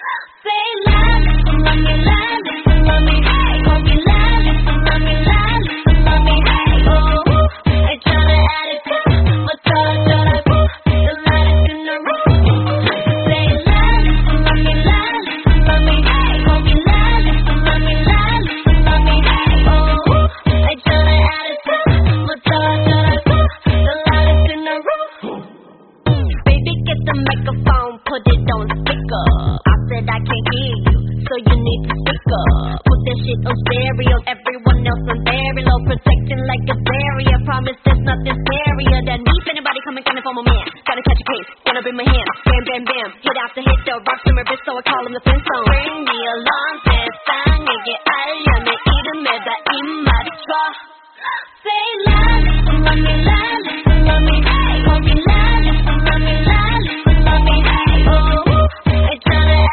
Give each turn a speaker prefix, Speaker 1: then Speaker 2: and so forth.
Speaker 1: Say la, listen, love me, la, listen, love me, hey. Call me la, listen, love me, la, listen, love me, hey. Oh, I tryna add it to my touch, the lightest in the room. Say la, listen, love me, la, listen, love me, hey. Call me la, listen, love me, la, listen, love me, hey. Oh, I tryna add it to my touch, the lightest in the room. Baby, get the microphone, put it on speaker. I said I can't hear you, so you need to speak up. Put that shit on stereo, everyone else on very low, protecting like a barrier. Promise there's nothing scarier than me. If anybody coming for my man, gotta catch a case, gonna bring my hand. Bam, bam, bam, hit after hit, the rocks in my wrist, so I call him the Flintstone. Bring me along, 세상에게 알려내 이름에다 입 맞춰. Say la, listen, love me, la, listen, love me.